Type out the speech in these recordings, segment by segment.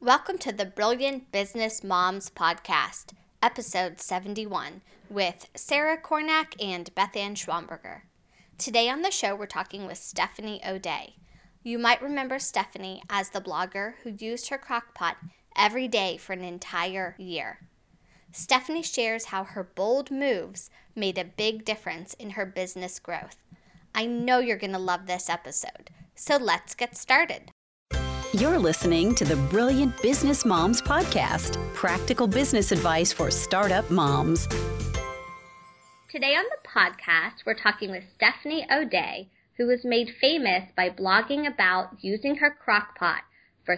Welcome to the Brilliant Business Moms Podcast, episode 71, with Sarah Cornack and Beth Ann Schwamberger. Today on the show, we're talking with Stephanie O'Day. You might remember Stephanie as the blogger who used her crockpot every day for an entire year. Stephanie shares how her bold moves made a big difference in her business growth. I know you're going to love this episode, so let's get started. You're listening to the Brilliant Business Moms Podcast, practical business advice for startup moms. Today on the podcast, we're talking with Stephanie O'Day, who was made famous by blogging about using her crockpot for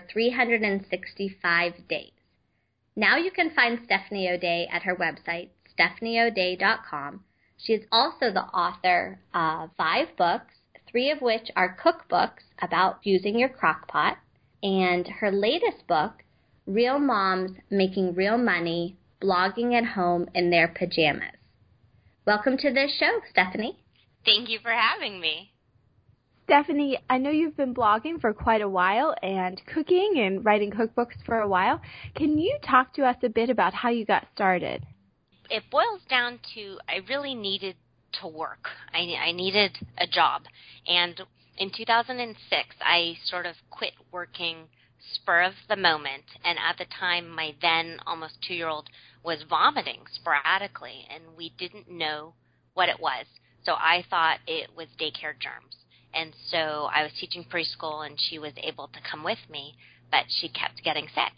365 days. Now you can find Stephanie O'Day at her website, stephanieoday.com. She is also the author of 5 books, 3 of which are cookbooks about using your crockpot. And her latest book, Real Moms Making Real Money, Blogging at Home in Their Pajamas. Welcome to the show, Stephanie. Thank you for having me. Stephanie, I know you've been blogging for quite a while and cooking and writing cookbooks for a while. Can you talk to us a bit about how you got started? It boils down to I really needed to work. I needed a job. And in 2006, I sort of quit working spur of the moment, and at the time, my then almost 2-year-old was vomiting sporadically, and we didn't know what it was. So I thought it was daycare germs. And so I was teaching preschool, and she was able to come with me, but she kept getting sick.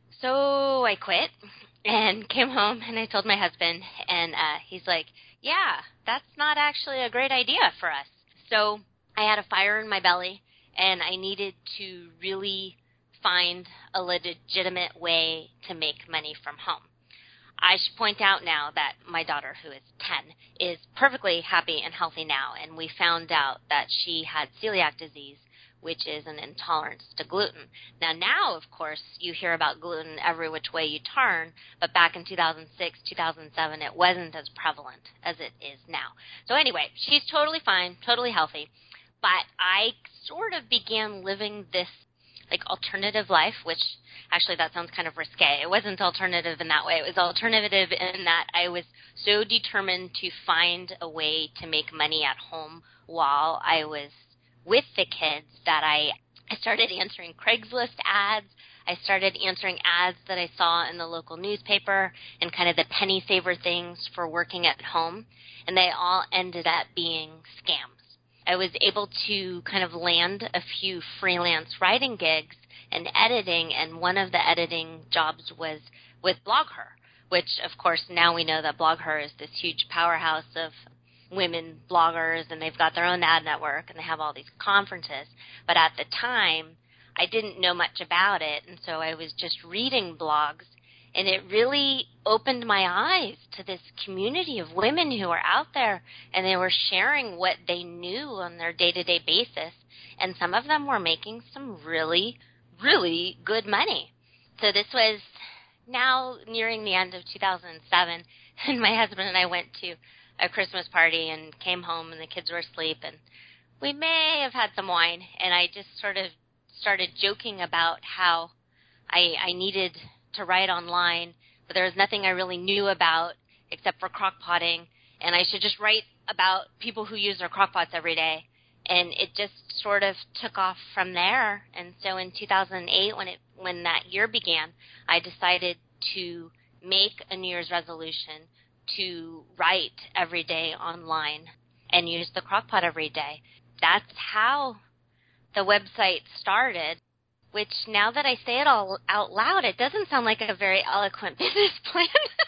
So I quit and came home, and I told my husband, and he's like, yeah, that's not actually a great idea for us. So I had a fire in my belly, and I needed to really find a legitimate way to make money from home. I should point out now that my daughter, who is 10, is perfectly happy and healthy now, and we found out that she had celiac disease, which is an intolerance to gluten. Now, of course, you hear about gluten every which way you turn, but back in 2006, 2007, it wasn't as prevalent as it is now. So anyway, she's totally fine, totally healthy. But I sort of began living this alternative life, which actually that sounds kind of risque. It wasn't alternative in that way. It was alternative in that I was so determined to find a way to make money at home while I was with the kids that I started answering Craigslist ads. I started answering ads that I saw in the local newspaper and kind of the penny saver things for working at home, and they all ended up being scams. I was able to kind of land a few freelance writing gigs and editing, and one of the editing jobs was with BlogHer, which, of course, now we know that BlogHer is this huge powerhouse of women bloggers, and they've got their own ad network, and they have all these conferences. But at the time, I didn't know much about it, and so I was just reading blogs, and it really opened my eyes to this community of women who are out there, and they were sharing what they knew on their day-to-day basis, and some of them were making some really, really good money. So this was now nearing the end of 2007, and my husband and I went to a Christmas party and came home, and the kids were asleep, and we may have had some wine, and I just sort of started joking about how I needed to write online, but there was nothing I really knew about except for crockpotting, and I should just write about people who use their crockpots every day. And it just sort of took off from there. And so in 2008, when that year began, I decided to make a New Year's resolution to write every day online and use the crockpot every day. That's how the website started, which now that I say it all out loud, it doesn't sound like a very eloquent business plan.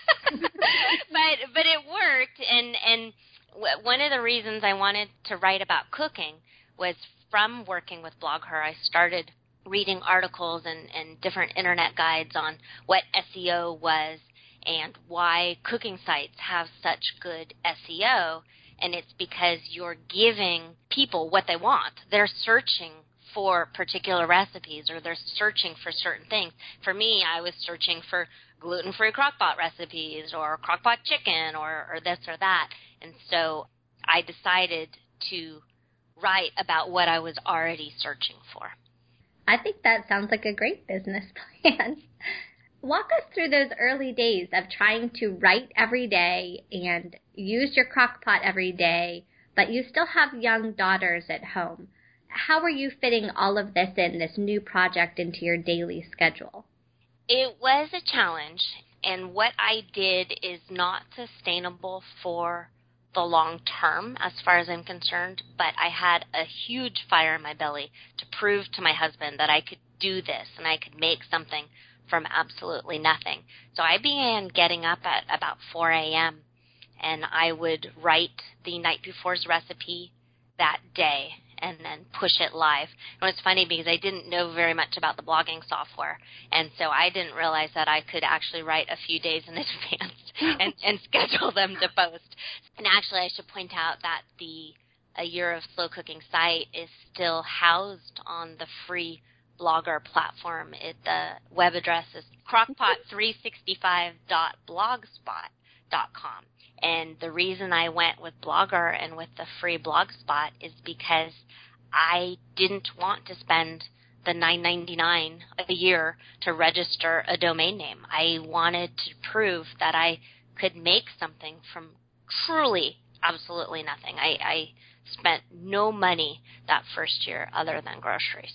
but it worked, and one of the reasons I wanted to write about cooking was from working with BlogHer. I started reading articles and different internet guides on what SEO was and why cooking sites have such good SEO, and it's because you're giving people what they want. They're searching for particular recipes, or they're searching for certain things. For me, I was searching for gluten-free crockpot recipes or crockpot chicken or this or that. And so I decided to write about what I was already searching for. I think that sounds like a great business plan. Walk us through those early days of trying to write every day and use your Crock-Pot every day, but you still have young daughters at home. How are you fitting all of this new project into your daily schedule? It was a challenge, and what I did is not sustainable for the long term as far as I'm concerned, but I had a huge fire in my belly to prove to my husband that I could do this and I could make something from absolutely nothing. So I began getting up at about 4 a.m. and I would write the night before's recipe that day and then push it live. And it's funny because I didn't know very much about the blogging software, and so I didn't realize that I could actually write a few days in advance and schedule them to post. And actually, I should point out that the A Year of Slow Cooking site is still housed on the free Blogger platform. The web address is crockpot365.blogspot.com. And the reason I went with Blogger and with the free Blogspot is because I didn't want to spend the $9.99 a year to register a domain name. I wanted to prove that I could make something from truly absolutely nothing. I spent no money that first year other than groceries.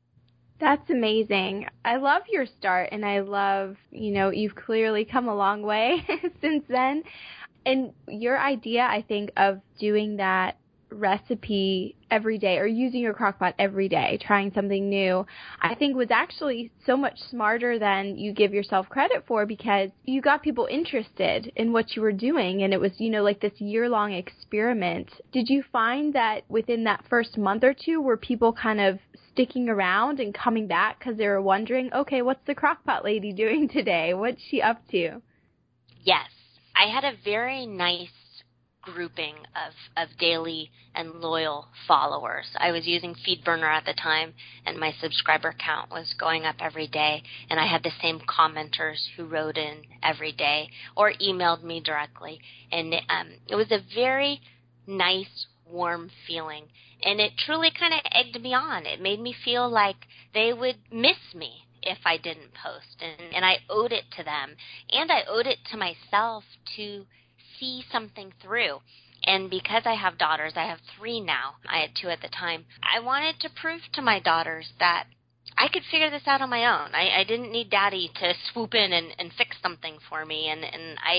That's amazing. I love your start, and I love, you've clearly come a long way since then. And your idea, I think, of doing that recipe every day or using your Crock-Pot every day, trying something new, I think was actually so much smarter than you give yourself credit for, because you got people interested in what you were doing, and it was, like this year-long experiment. Did you find that within that first month or two, were people kind of sticking around and coming back because they were wondering, okay, what's the Crock-Pot lady doing today? What's she up to? Yes. I had a very nice grouping of daily and loyal followers. I was using FeedBurner at the time, and my subscriber count was going up every day, and I had the same commenters who wrote in every day or emailed me directly. And it was a very nice, warm feeling, and it truly kind of egged me on. It made me feel like they would miss me if I didn't post, and I owed it to them, and I owed it to myself to see something through. And because I have daughters, I have 3 now, I had 2 at the time, I wanted to prove to my daughters that I could figure this out on my own. I didn't need Daddy to swoop in and fix something for me, and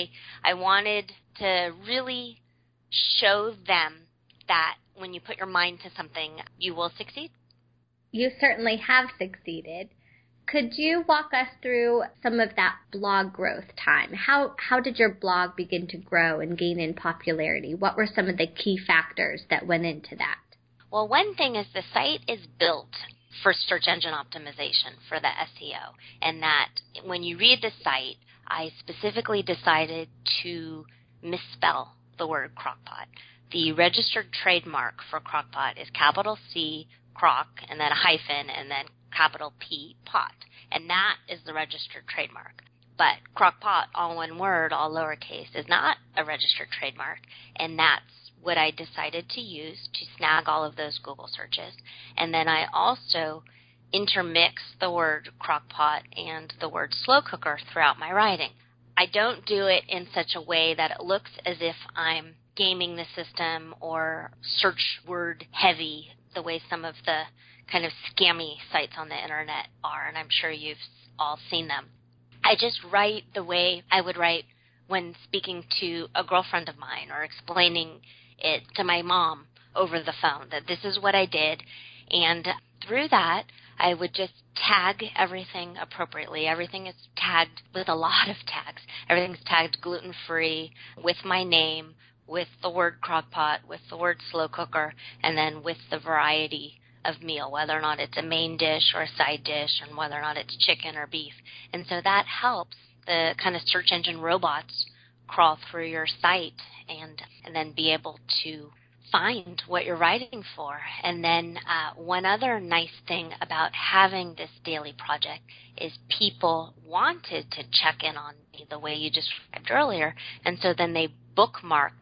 I wanted to really show them that when you put your mind to something, you will succeed. You certainly have succeeded. Could you walk us through some of that blog growth time? How did your blog begin to grow and gain in popularity? What were some of the key factors that went into that? Well, one thing is the site is built for search engine optimization for the SEO, and that when you read the site, I specifically decided to misspell the word Crock-Pot. The registered trademark for Crock-Pot is capital C, Crock, and then a hyphen, and then capital P, pot. And that is the registered trademark. But Crock-Pot, all one word, all lowercase, is not a registered trademark. And that's what I decided to use to snag all of those Google searches. And then I also intermix the word Crock-Pot and the word slow cooker throughout my writing. I don't do it in such a way that it looks as if I'm gaming the system or search word heavy, the way some of the kind of scammy sites on the internet are, and I'm sure you've all seen them. I just write the way I would write when speaking to a girlfriend of mine or explaining it to my mom over the phone, that this is what I did. And through that, I would just tag everything appropriately. Everything is tagged with a lot of tags. Everything's tagged gluten-free, with my name, with the word Crock-Pot, with the word slow cooker, and then with the variety of meal, whether or not it's a main dish or a side dish, and whether or not it's chicken or beef. And so that helps the kind of search engine robots crawl through your site and then be able to find what you're writing for. And then one other nice thing about having this daily project is people wanted to check in on me the way you described earlier, and so then they bookmarked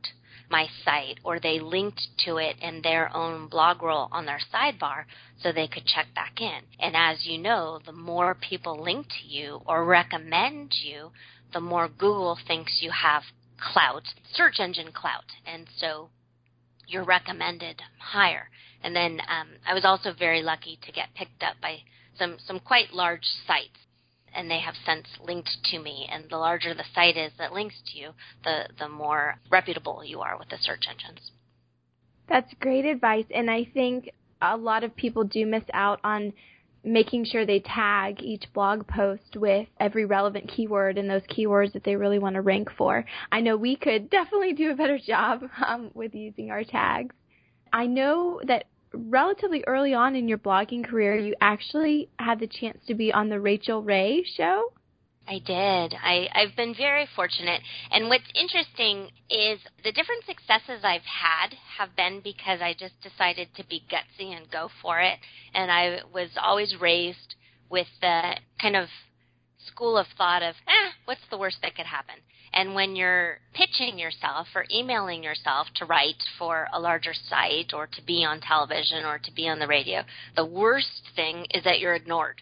my site, or they linked to it in their own blog roll on their sidebar so they could check back in. And as you know, the more people link to you or recommend you, the more Google thinks you have clout, search engine clout, and so you're recommended higher. And then I was also very lucky to get picked up by some quite large sites, and they have since linked to me. And the larger the site is that links to you, the more reputable you are with the search engines. That's great advice, and I think a lot of people do miss out on making sure they tag each blog post with every relevant keyword and those keywords that they really want to rank for. I know we could definitely do a better job with using our tags. I know that relatively early on in your blogging career, you actually had the chance to be on the Rachael Ray show. I did. I've been very fortunate. And what's interesting is the different successes I've had have been because I just decided to be gutsy and go for it. And I was always raised with the kind of school of thought of, what's the worst that could happen? And when you're pitching yourself or emailing yourself to write for a larger site or to be on television or to be on the radio, the worst thing is that you're ignored.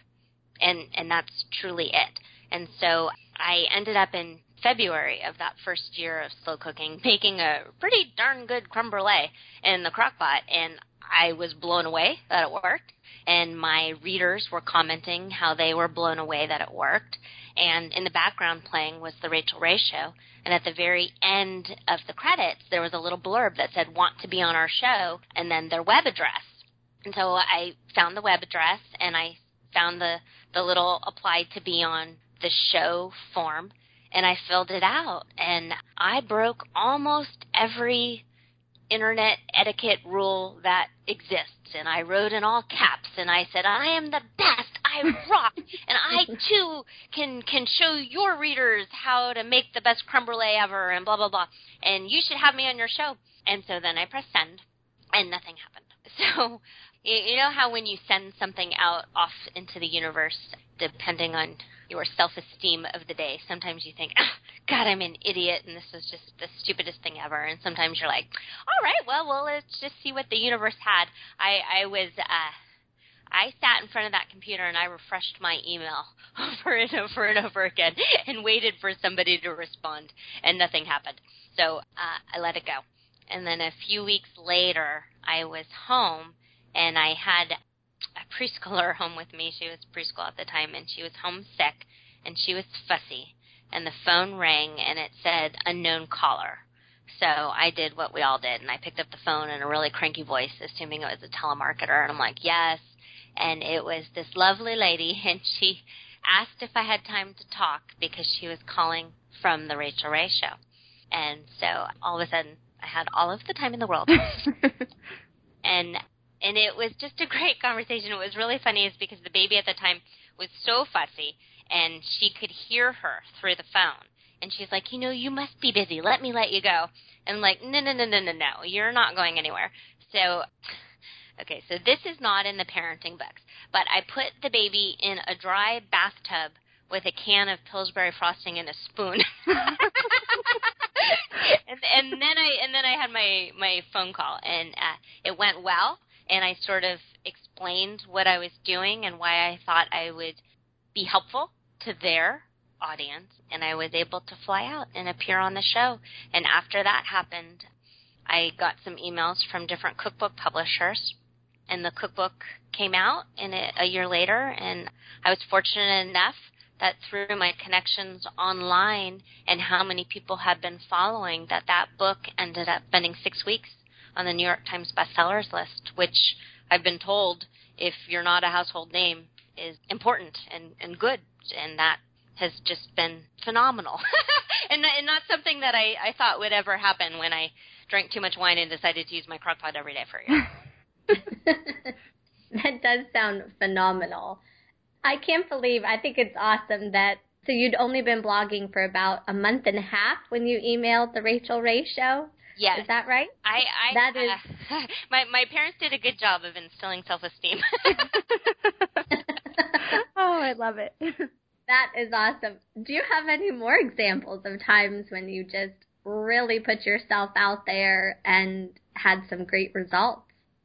And that's truly it. And so I ended up in February of that first year of slow cooking making a pretty darn good creme brulee in the crock pot, and I was blown away that it worked. And my readers were commenting how they were blown away that it worked. And in the background playing was the Rachael Ray Show. And at the very end of the credits, there was a little blurb that said, "Want to be on our show," and then their web address. And so I found the web address, and I found the little apply to be on the show form, and I filled it out. And I broke almost every internet etiquette rule that exists. And I wrote in all caps, and I said, "I am the best. I rock, and I too can show your readers how to make the best creme brulee ever," and blah blah blah. And you should have me on your show. And so then I pressed send, and nothing happened. So you know how when you send something out off into the universe, depending on your self-esteem of the day, sometimes you think, God, I'm an idiot, and this was just the stupidest thing ever. And sometimes you're like, all right, well, let's just see what the universe had. I sat in front of that computer, and I refreshed my email over and over and over again and waited for somebody to respond, and nothing happened. So I let it go. And then a few weeks later, I was home, and I had a preschooler home with me. She was preschool at the time, and she was homesick, and she was fussy. And the phone rang, and it said, "Unknown caller." So I did what we all did, and I picked up the phone in a really cranky voice, assuming it was a telemarketer, and I'm like, yes. And it was this lovely lady, and she asked if I had time to talk because she was calling from the Rachael Ray Show. And so all of a sudden, I had all of the time in the world. And it was just a great conversation. It was really funny is because the baby at the time was so fussy, and she could hear her through the phone. And she's like, you must be busy. Let me let you go. And I'm like, no, you're not going anywhere. So, okay, so this is not in the parenting books. But I put the baby in a dry bathtub with a can of Pillsbury frosting and a spoon. and then I had my phone call, and it went well. And I sort of explained what I was doing and why I thought I would be helpful to their audience. And I was able to fly out and appear on the show. And after that happened, I got some emails from different cookbook publishers. And the cookbook came out a year later. And I was fortunate enough that through my connections online and how many people had been following, that book ended up spending 6 weeks on the New York Times bestsellers list, which I've been told, if you're not a household name, is important and good. And that has just been phenomenal. and not something that I thought would ever happen when I drank too much wine and decided to use my crock pot every day for a year. That does sound phenomenal. I can't believe, I think it's awesome that, so you'd only been blogging for about a month and a half when you emailed the Rachael Ray Show? Yes. Is that right? That is. My parents did a good job of instilling self-esteem. Oh, I love it. That is awesome. Do you have any more examples of times when you just really put yourself out there and had some great results.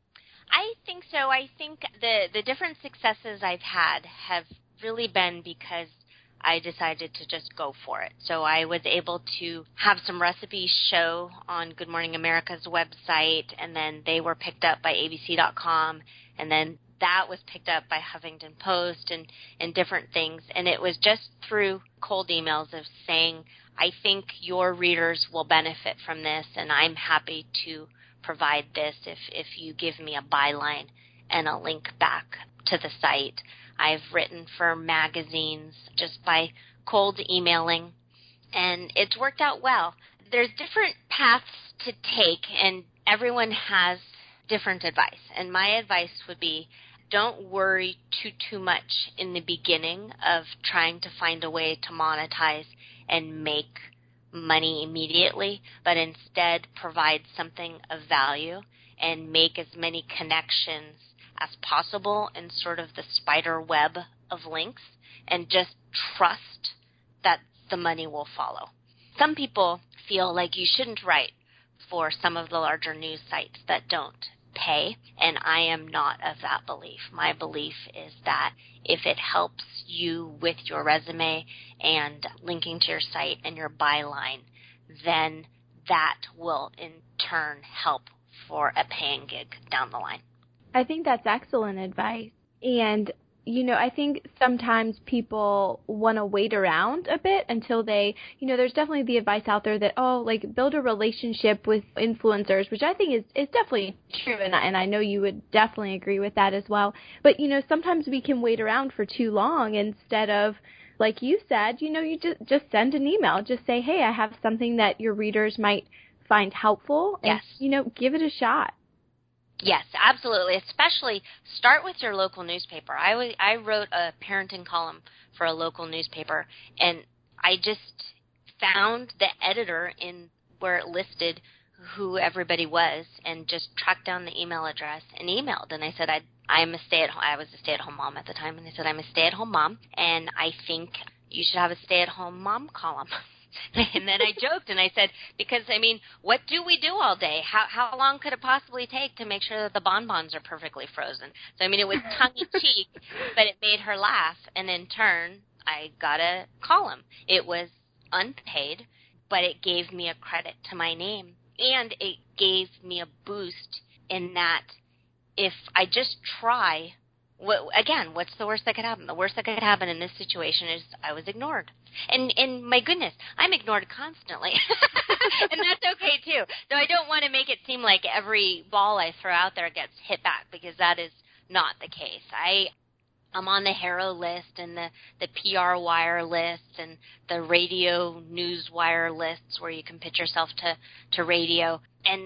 I think so. I think the different successes I've had have really been because I decided to just go for it. So I was able to have some recipes show on Good Morning America's website, and then they were picked up by ABC.com, and then that was picked up by Huffington Post and different things. And it was just through cold emails of saying, I think your readers will benefit from this, and I'm happy to provide this if you give me a byline and a link back to the site. I've written for magazines just by cold emailing, and it's worked out well. There's different paths to take, and everyone has different advice. And my advice would be, don't worry too much in the beginning of trying to find a way to monetize and make money immediately, but instead provide something of value and make as many connections as possible in sort of the spider web of links, and just trust that the money will follow. Some people feel like you shouldn't write for some of the larger news sites that don't pay, and I am not of that belief. My belief is that if it helps you with your resume and linking to your site and your byline, then that will in turn help for a paying gig down the line. I think that's excellent advice. And, I think sometimes people want to wait around a bit until they, there's definitely the advice out there that, build a relationship with influencers, which I think is definitely true. And I know you would definitely agree with that as well. But, sometimes we can wait around for too long instead of, like you said, you just send an email. Just say, hey, I have something that your readers might find helpful. And, yes. Give it a shot. Yes, absolutely. Especially start with your local newspaper. I wrote a parenting column for a local newspaper, and I just found the editor in where it listed who everybody was, and just tracked down the email address and emailed. And I said, I was a stay-at-home mom at the time, and I said, I'm a stay-at-home mom, and I think you should have a stay-at-home mom column. And then I joked and I said, because, what do we do all day? How long could it possibly take to make sure that the bonbons are perfectly frozen? So, it was tongue-in-cheek, but it made her laugh. And in turn, I got a column. It was unpaid, but it gave me a credit to my name. And it gave me a boost in that if I just try, what's the worst that could happen? The worst that could happen in this situation is I was ignored. And my goodness, I'm ignored constantly. And that's okay, too. Though I don't want to make it seem like every ball I throw out there gets hit back, because that is not the case. I'm on the Haro list and the PR Wire list and the radio news wire lists where you can pitch yourself to radio. And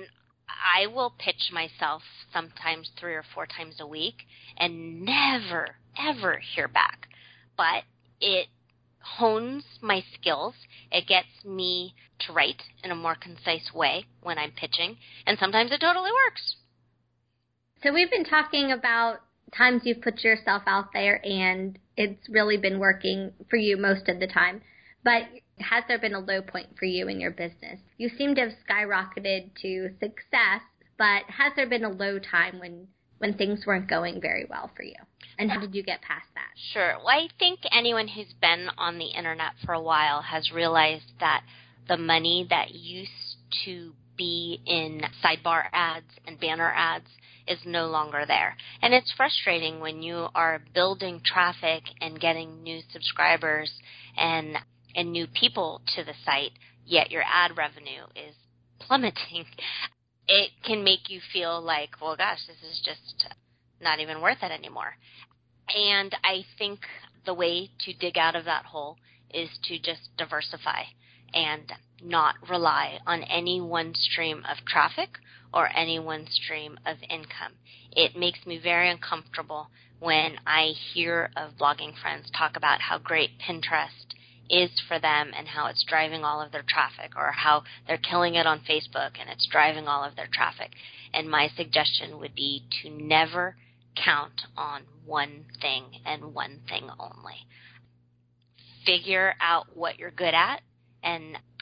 I will pitch myself sometimes 3 or 4 times a week and never, ever hear back. But it hones my skills. It gets me to write in a more concise way when I'm pitching, and sometimes it totally works. So we've been talking about times you've put yourself out there and it's really been working for you most of the time. But has there been a low point for you in your business? You seem to have skyrocketed to success, but has there been a low time when things weren't going very well for you? And how did you get past that? Sure. Well, I think anyone who's been on the internet for a while has realized that the money that used to be in sidebar ads and banner ads is no longer there. And it's frustrating when you are building traffic and getting new subscribers and new people to the site, yet your ad revenue is plummeting. It can make you feel like, well, gosh, this is just not even worth it anymore. And I think the way to dig out of that hole is to just diversify and not rely on any one stream of traffic or any one stream of income. It makes me very uncomfortable when I hear of blogging friends talk about how great Pinterest is for them and how it's driving all of their traffic, or how they're killing it on Facebook and it's driving all of their traffic. And my suggestion would be to never count on one thing and one thing only. Figure out what you're good at and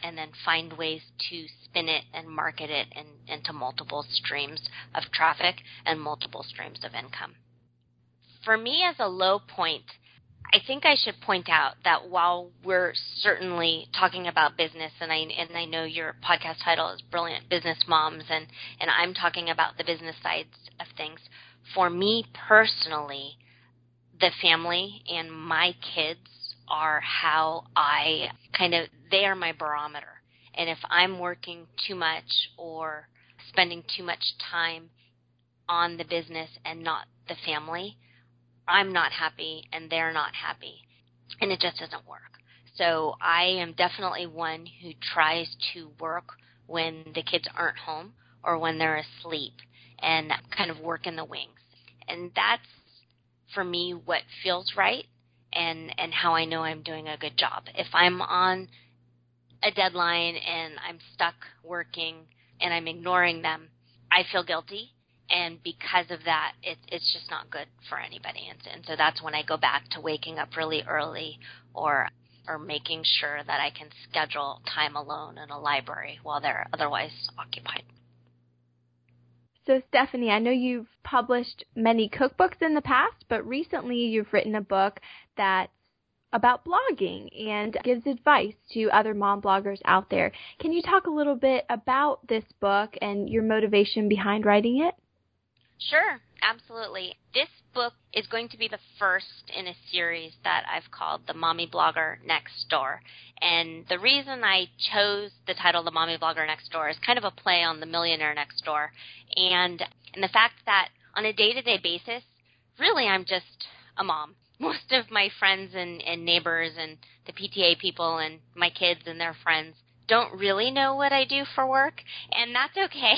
and then find ways to spin it and market it into multiple streams of traffic and multiple streams of income. For me, as a low point, I think I should point out that while we're certainly talking about business, and I know your podcast title is Brilliant Business Moms, and I'm talking about the business sides of things, for me personally, the family and my kids are how they are my barometer. And if I'm working too much or spending too much time on the business and not the family, I'm not happy and they're not happy, and it just doesn't work. So I am definitely one who tries to work when the kids aren't home or when they're asleep and kind of work in the wings. And that's, for me, what feels right and how I know I'm doing a good job. If I'm on a deadline and I'm stuck working and I'm ignoring them, I feel guilty. And because of that, it's just not good for anybody. And so that's when I go back to waking up really early or making sure that I can schedule time alone in a library while they're otherwise occupied. So, Stephanie, I know you've published many cookbooks in the past, but recently you've written a book that's about blogging and gives advice to other mom bloggers out there. Can you talk a little bit about this book and your motivation behind writing it? Sure, absolutely. This book is going to be the first in a series that I've called The Mommy Blogger Next Door. And the reason I chose the title The Mommy Blogger Next Door is kind of a play on The Millionaire Next Door. And the fact that on a day-to-day basis, really I'm just a mom. Most of my friends and neighbors and the PTA people and my kids and their friends don't really know what I do for work, and that's okay.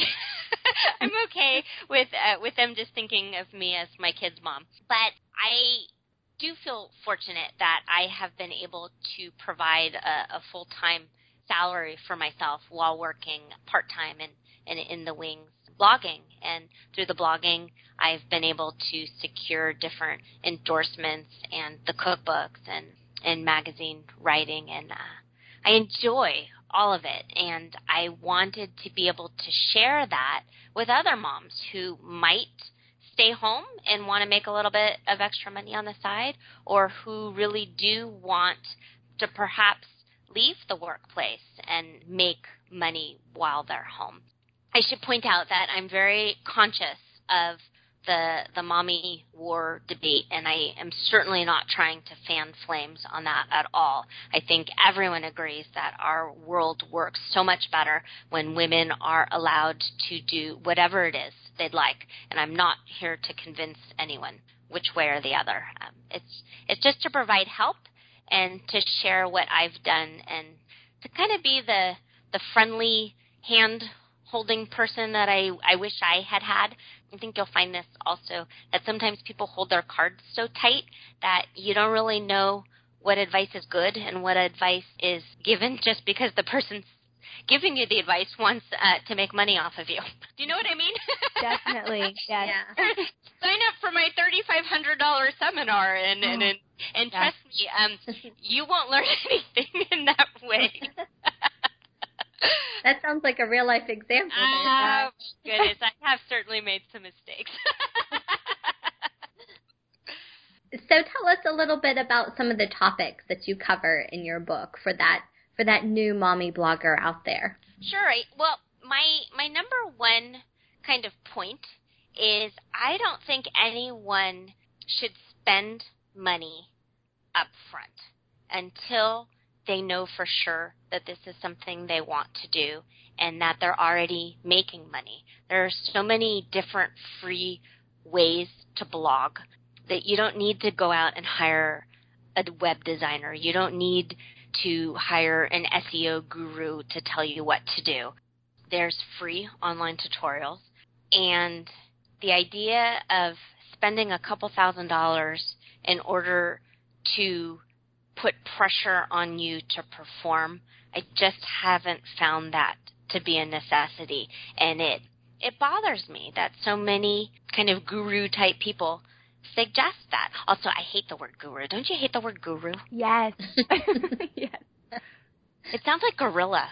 I'm okay with them just thinking of me as my kid's mom. But I do feel fortunate that I have been able to provide a full-time salary for myself while working part-time and in the wings blogging. And through the blogging, I've been able to secure different endorsements and the cookbooks and magazine writing, and I enjoy all of it, and I wanted to be able to share that with other moms who might stay home and want to make a little bit of extra money on the side, or who really do want to perhaps leave the workplace and make money while they're home. I should point out that I'm very conscious of the mommy war debate, and I am certainly not trying to fan flames on that at all. I think everyone agrees that our world works so much better when women are allowed to do whatever it is they'd like, and I'm not here to convince anyone which way or the other. It's just to provide help and to share what I've done and to kind of be the friendly hand-holding person that I wish I had. I think you'll find this also, that sometimes people hold their cards so tight that you don't really know what advice is good and what advice is given just because the person's giving you the advice wants to make money off of you. Do you know what I mean? Definitely, yes. Yeah. Sign up for my $3,500 seminar and trust me, you won't learn anything in that way. That sounds like a real-life example. Oh, goodness. I have certainly made some mistakes. So tell us a little bit about some of the topics that you cover in your book for that new mommy blogger out there. Sure. Well, my number one kind of point is I don't think anyone should spend money up front until they know for sure that this is something they want to do and that they're already making money. There are so many different free ways to blog that you don't need to go out and hire a web designer. You don't need to hire an SEO guru to tell you what to do. There's free online tutorials, and the idea of spending a couple $1,000s in order to put pressure on you to perform, I just haven't found that to be a necessity. And it bothers me that so many kind of guru-type people suggest that. Also, I hate the word guru. Don't you hate the word guru? Yes. Yes. It sounds like gorilla.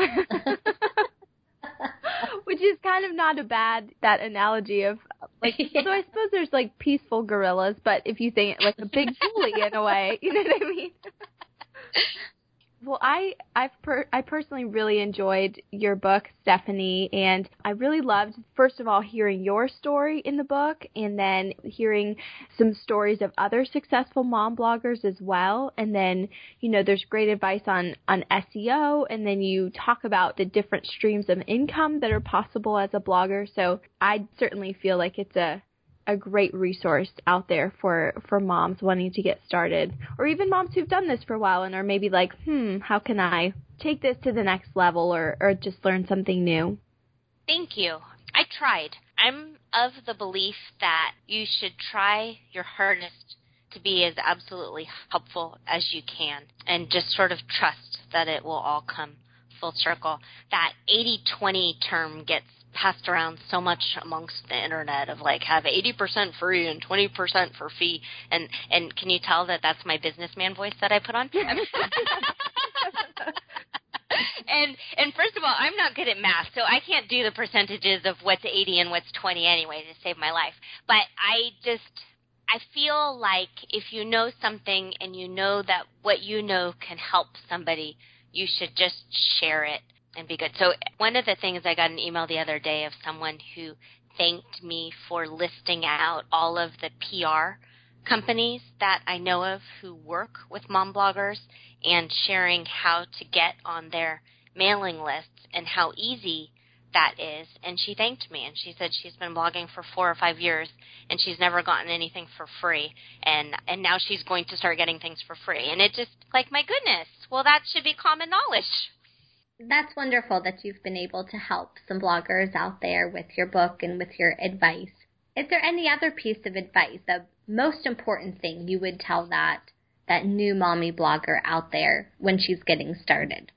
Which is kind of not that analogy of, like, although I suppose there's, like, peaceful gorillas, but if you think, like, a big bully in a way, you know what I mean? Well, I personally really enjoyed your book, Stephanie, and I really loved, first of all, hearing your story in the book, and then hearing some stories of other successful mom bloggers as well. And then, you know, there's great advice on SEO, and then you talk about the different streams of income that are possible as a blogger. So I certainly feel like it's a great resource out there for moms wanting to get started, or even moms who've done this for a while and are maybe like, how can I take this to the next level or just learn something new? Thank you. I tried. I'm of the belief that you should try your hardest to be as absolutely helpful as you can, and just sort of trust that it will all come full circle. That 80-20 term gets passed around so much amongst the internet of, like, have 80% free and 20% for fee, and can you tell that that's my businessman voice that I put on? And first of all, I'm not good at math, so I can't do the percentages of what's 80 and what's 20 anyway to save my life. But I feel like if you know something and you know that what you know can help somebody, you should just share it and be good. So one of the things, I got an email the other day of someone who thanked me for listing out all of the PR companies that I know of who work with mom bloggers and sharing how to get on their mailing lists and how easy that is. And she thanked me, and she said she's been blogging for 4 or 5 years and she's never gotten anything for free, and now she's going to start getting things for free. And it just, like, my goodness, well, that should be common knowledge. That's wonderful that you've been able to help some bloggers out there with your book and with your advice. Is there any other piece of advice, the most important thing you would tell that new mommy blogger out there when she's getting started?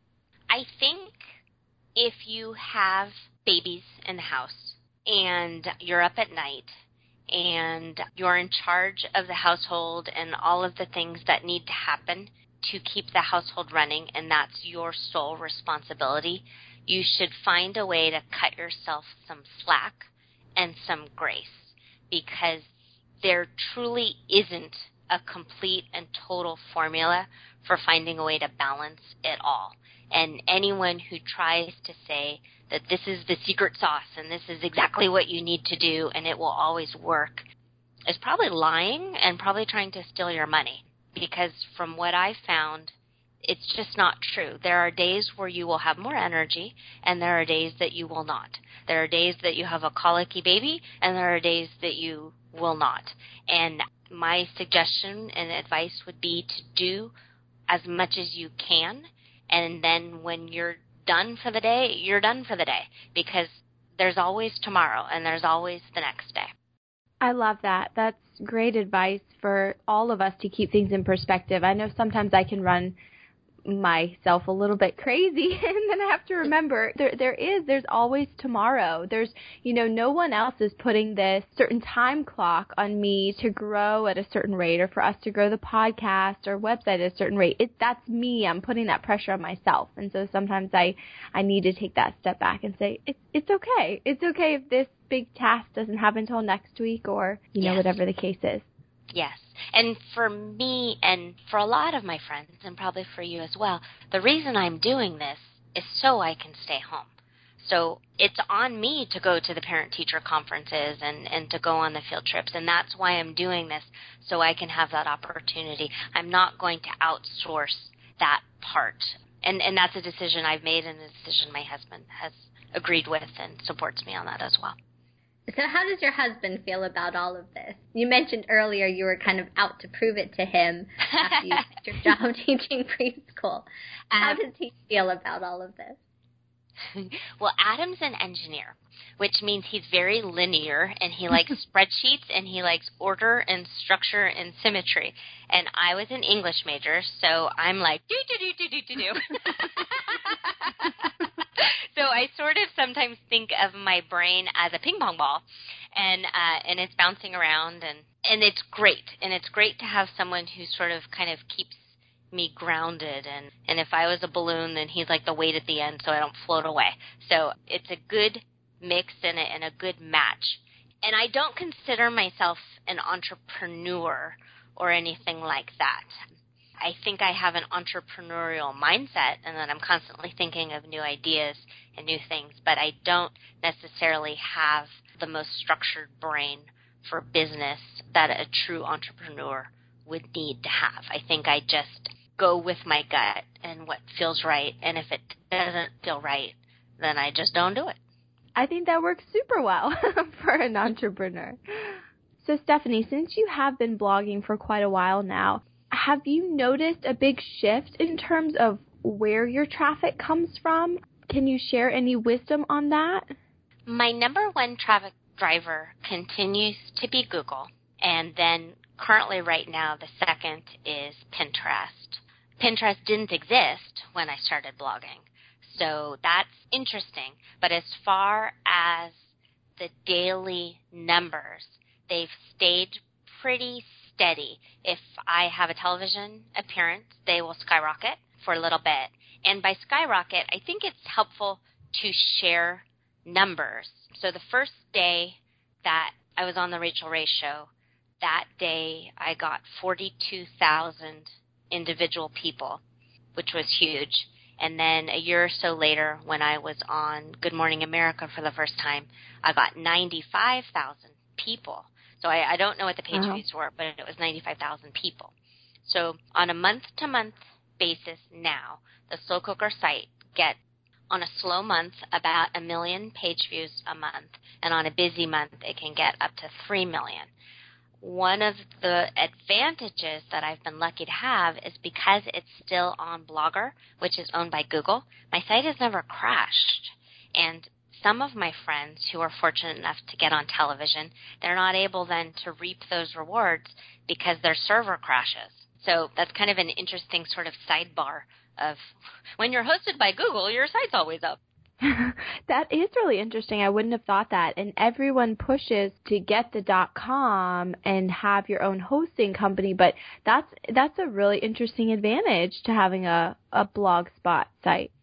I think if you have babies in the house and you're up at night and you're in charge of the household and all of the things that need to happen to keep the household running, and that's your sole responsibility, you should find a way to cut yourself some slack and some grace, because there truly isn't a complete and total formula for finding a way to balance it all. And anyone who tries to say that this is the secret sauce and this is exactly what you need to do and it will always work is probably lying and probably trying to steal your money. Because from what I found, it's just not true. There are days where you will have more energy, and there are days that you will not. There are days that you have a colicky baby, and there are days that you will not. And my suggestion and advice would be to do as much as you can, and then when you're done for the day, you're done for the day, because there's always tomorrow, and there's always the next day. I love that. That's great advice for all of us to keep things in perspective. I know sometimes I can run myself a little bit crazy, and then I have to remember there's always tomorrow. There's, no one else is putting this certain time clock on me to grow at a certain rate, or for us to grow the podcast or website at a certain rate. That's me. I'm putting that pressure on myself. And so sometimes I need to take that step back and say, it's okay. It's okay if this big task doesn't happen until next week, or, Yes. whatever the case is. Yes. And for me and for a lot of my friends, and probably for you as well, the reason I'm doing this is so I can stay home. So it's on me to go to the parent-teacher conferences and to go on the field trips, and that's why I'm doing this, so I can have that opportunity. I'm not going to outsource that part. And that's a decision I've made, and a decision my husband has agreed with and supports me on that as well. So how does your husband feel about all of this? You mentioned earlier you were kind of out to prove it to him after you quit your job teaching preschool. How does he feel about all of this? Well, Adam's an engineer, which means he's very linear, and he likes spreadsheets, and he likes order and structure and symmetry. And I was an English major, so I'm like, do. So I sort of sometimes think of my brain as a ping pong ball, and it's bouncing around, and it's great. And it's great to have someone who sort of kind of keeps me grounded, and if I was a balloon, then he's like the weight at the end so I don't float away. So it's a good mix and a good match. And I don't consider myself an entrepreneur or anything like that. I think I have an entrepreneurial mindset and that I'm constantly thinking of new ideas and new things, but I don't necessarily have the most structured brain for business that a true entrepreneur would need to have. I think I just go with my gut and what feels right, and if it doesn't feel right, then I just don't do it. I think that works super well for an entrepreneur. So Stephanie, since you have been blogging for quite a while now, have you noticed a big shift in terms of where your traffic comes from? Can you share any wisdom on that? My number one traffic driver continues to be Google, and then currently right now the second is Pinterest. Pinterest didn't exist when I started blogging, so that's interesting. But as far as the daily numbers, they've stayed pretty steady. If I have a television appearance, they will skyrocket for a little bit. And by skyrocket, I think it's helpful to share numbers. So the first day that I was on the Rachel Ray Show, that day I got 42,000 individual people, which was huge. And then a year or so later, when I was on Good Morning America for the first time, I got 95,000 people. So I don't know what the page views were, but it was 95,000 people. So on a month-to-month basis now, the Slow Cooker site gets, on a slow month, about 1 million page views a month. And on a busy month, it can get up to 3 million. One of the advantages that I've been lucky to have is because it's still on Blogger, which is owned by Google, my site has never crashed. And some of my friends who are fortunate enough to get on television, they're not able then to reap those rewards because their server crashes. So that's kind of an interesting sort of sidebar of when you're hosted by Google, your site's always up. That is really interesting. I wouldn't have thought that. And everyone pushes to get the .com and have your own hosting company, but that's a really interesting advantage to having a Blogspot site.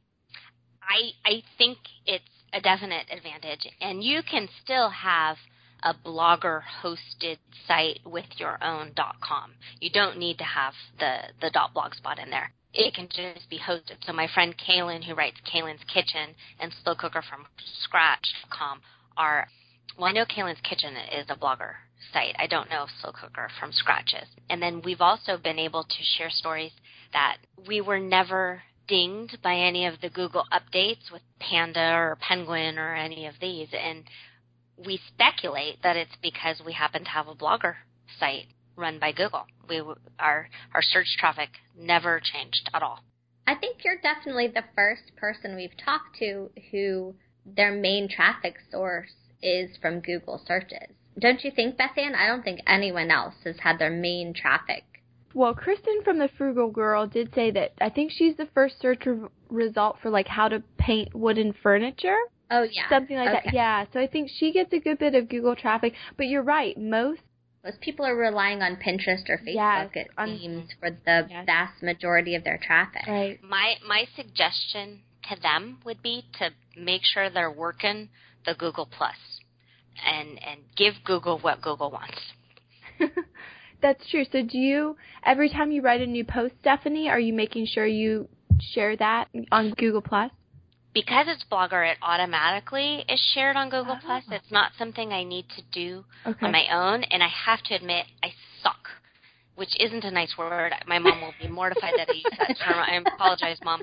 I think it's a definite advantage, and you can still have a Blogger hosted site with your own .com. You don't need to have the .blogspot in there. It can just be hosted. So my friend Kaylin, who writes Kaylin's Kitchen and Slow Cooker from Scratch.com are, well, I know Kaylin's Kitchen is a Blogger site. I don't know if Slow Cooker from Scratch is. And then we've also been able to share stories that we were never dinged by any of the Google updates with Panda or Penguin or any of these. And we speculate that it's because we happen to have a Blogger site run by Google. Our search traffic never changed at all. I think you're definitely the first person we've talked to who their main traffic source is from Google searches. Don't you think, Beth Ann? I don't think anyone else has had their main traffic. Well, Kristen from the Frugal Girl did say that I think she's the first search result for like how to paint wooden furniture. Oh, yeah. Something like that. Yeah. So I think she gets a good bit of Google traffic. But you're right. Most people are relying on Pinterest or Facebook, it seems, for the vast majority of their traffic. Right. My suggestion to them would be to make sure they're working the Google Plus and give Google what Google wants. That's true. So do you, every time you write a new post, Stephanie, are you making sure you share that on Google Plus? Because it's Blogger, it automatically is shared on Google Plus. It's not something I need to do on my own, and I have to admit I suck, which isn't a nice word. My mom will be mortified that I use that term. I apologize, Mom.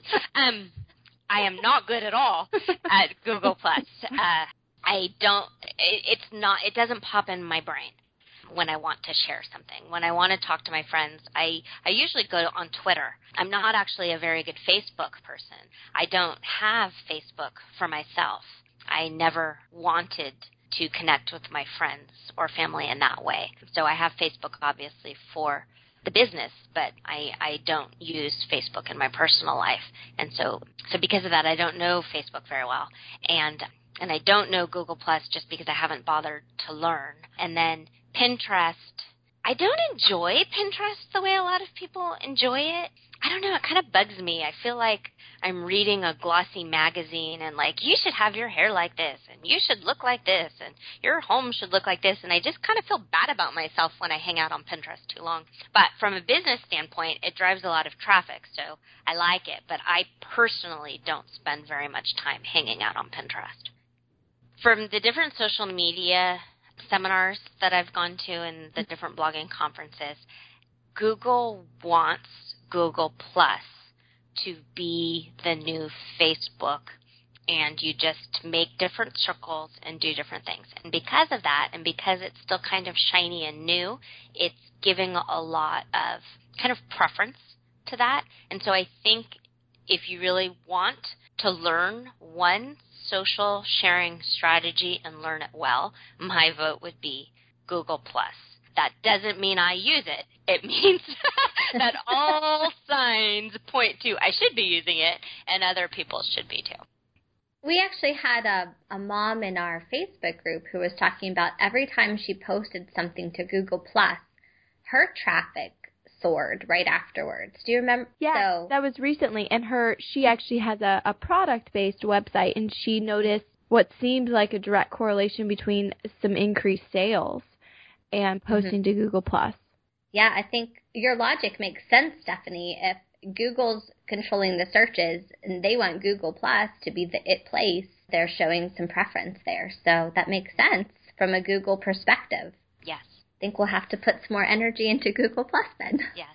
I am not good at all at Google Plus. It doesn't pop in my brain when I want to share something. When I want to talk to my friends, I usually go on Twitter. I'm not actually a very good Facebook person. I don't have Facebook for myself. I never wanted to connect with my friends or family in that way. So I have Facebook, obviously, for the business, but I don't use Facebook in my personal life. And so because of that, I don't know Facebook very well. And I don't know Google Plus just because I haven't bothered to learn. And then Pinterest, I don't enjoy Pinterest the way a lot of people enjoy it. I don't know, it kind of bugs me. I feel like I'm reading a glossy magazine and like, you should have your hair like this and you should look like this and your home should look like this. And I just kind of feel bad about myself when I hang out on Pinterest too long. But from a business standpoint, it drives a lot of traffic, so I like it. But I personally don't spend very much time hanging out on Pinterest. From the different social media seminars that I've gone to and the different blogging conferences, Google wants Google Plus to be the new Facebook, and you just make different circles and do different things. And because of that, and because it's still kind of shiny and new, it's giving a lot of kind of preference to that. And so I think if you really want to learn one social sharing strategy and learn it well, my vote would be Google Plus. That doesn't mean I use it. It means that all signs point to I should be using it, and other people should be too. We actually had a mom in our Facebook group who was talking about every time she posted something to Google Plus, her traffic soared right afterwards. Do you remember? Yeah, that was recently. And she actually has a product-based website, and she noticed what seemed like a direct correlation between some increased sales and posting to Google Plus. Yeah, I think your logic makes sense, Stephanie. If Google's controlling the searches and they want Google Plus to be the it place, they're showing some preference there. So that makes sense from a Google perspective. Yes. I think we'll have to put some more energy into Google Plus then. Yes.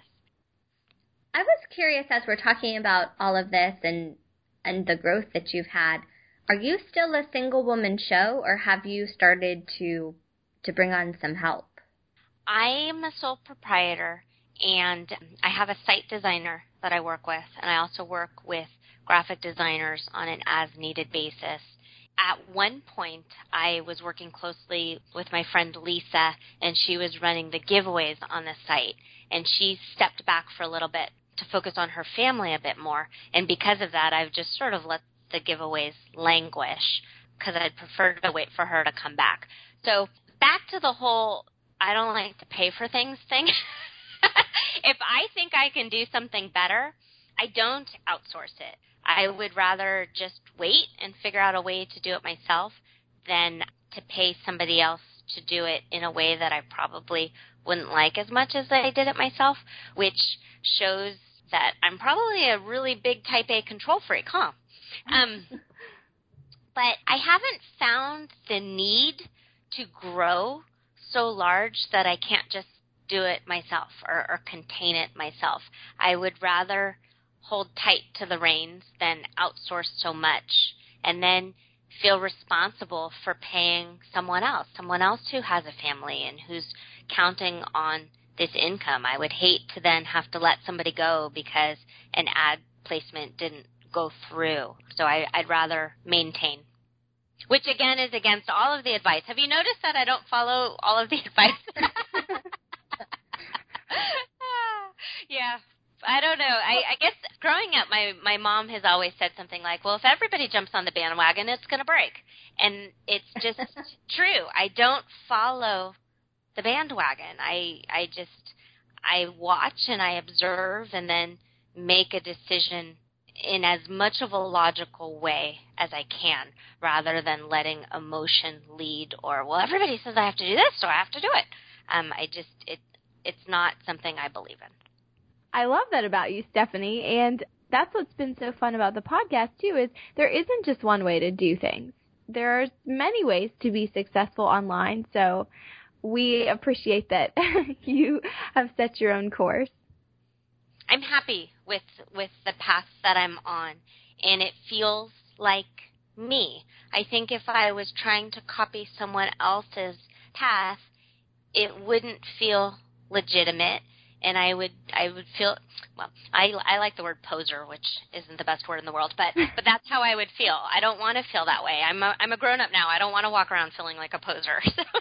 I was curious, as we're talking about all of this and the growth that you've had, are you still a single woman show, or have you started to bring on some help? I am a sole proprietor, and I have a site designer that I work with, and I also work with graphic designers on an as-needed basis. At one point, I was working closely with my friend Lisa, and she was running the giveaways on the site, and she stepped back for a little bit to focus on her family a bit more, and because of that, I've just sort of let the giveaways languish because I'd prefer to wait for her to come back. So back to the whole I don't like to pay for things thing. If I think I can do something better, I don't outsource it. I would rather just wait and figure out a way to do it myself than to pay somebody else to do it in a way that I probably wouldn't like as much as I did it myself, which shows that I'm probably a really big type A control freak, huh? But I haven't found the need to grow so large that I can't just do it myself or contain it myself. I would rather hold tight to the reins than outsource so much and then feel responsible for paying someone else who has a family and who's counting on this income. I would hate to then have to let somebody go because an ad placement didn't go through. So I'd rather maintain. Which, again, is against all of the advice. Have you noticed that I don't follow all of the advice? Yeah. I don't know. I guess growing up, my mom has always said something like, well, if everybody jumps on the bandwagon, it's going to break. And it's just true. I don't follow the bandwagon. I watch and I observe and then make a decision in as much of a logical way as I can, rather than letting emotion lead or, well, everybody says I have to do this, so I have to do it. It's not something I believe in. I love that about you, Stephanie, and that's what's been so fun about the podcast, too, is there isn't just one way to do things. There are many ways to be successful online, so we appreciate that you have set your own course. I'm happy with the path that I'm on, and it feels like me. I think if I was trying to copy someone else's path, it wouldn't feel legitimate, and I would feel, well, I like the word poser, which isn't the best word in the world, but that's how I would feel. I don't want to feel that way. I'm a grown-up now. I don't want to walk around feeling like a poser.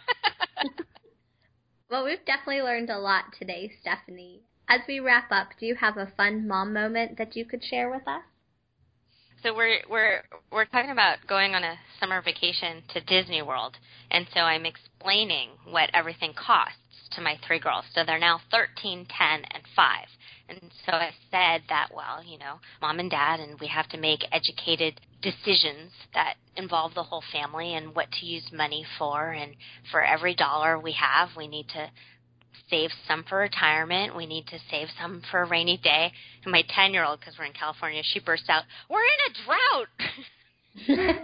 Well, we've definitely learned a lot today, Stephanie. As we wrap up, do you have a fun mom moment that you could share with us? So we're talking about going on a summer vacation to Disney World, and so I'm explaining what everything costs to my three girls. So they're now 13, 10, and 5. And so I said that, well, Mom and Dad, and we have to make educated decisions that involve the whole family and what to use money for. And for every dollar we have, we need to save some for retirement. We need to save some for a rainy day. And my 10-year-old, because we're in California, she bursts out, "We're in a drought!"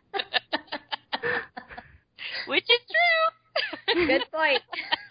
Which is true. Good point.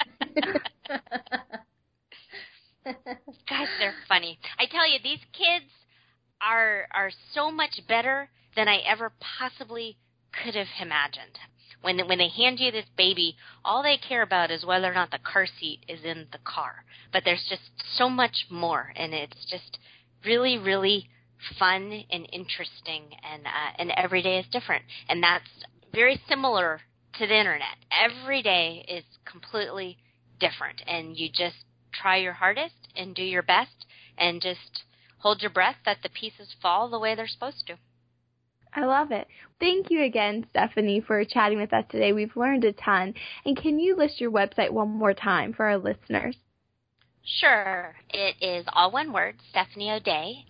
Guys, they're funny. I tell you, these kids are so much better than I ever possibly could have imagined. When they hand you this baby, all they care about is whether or not the car seat is in the car. But there's just so much more, and it's just really, really fun and interesting, and every day is different. And that's very similar to the internet. Every day is completely different, and you just try your hardest and do your best and just hold your breath that the pieces fall the way they're supposed to. I love it. Thank you again, Stephanie, for chatting with us today. We've learned a ton. And can you list your website one more time for our listeners? Sure. It is all one word, Stephanie O'Dea,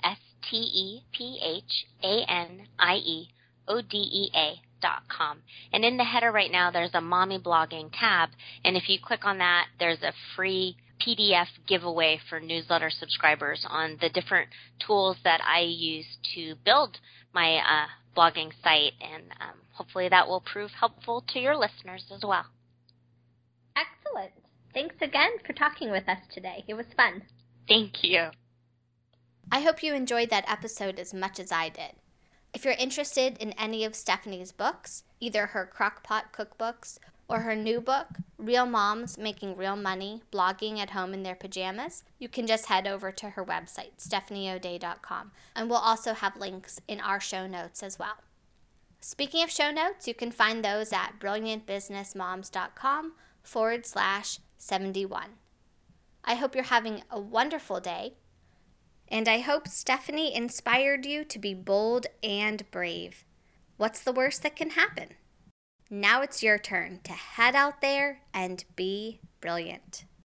StephanieOdea.com. And in the header right now, there's a Mommy Blogging tab. And if you click on that, there's a free PDF giveaway for newsletter subscribers on the different tools that I use to build my blogging site. And hopefully that will prove helpful to your listeners as well. Excellent. Thanks again for talking with us today. It was fun. Thank you. I hope you enjoyed that episode as much as I did. If you're interested in any of Stephanie's books, either her Crock-Pot cookbooks or her new book, Real Moms Making Real Money, Blogging at Home in Their Pajamas, you can just head over to her website, StephanieOdea.com, and we'll also have links in our show notes as well. Speaking of show notes, you can find those at brilliantbusinessmoms.com/71. I hope you're having a wonderful day, and I hope Stephanie inspired you to be bold and brave. What's the worst that can happen? Now it's your turn to head out there and be brilliant.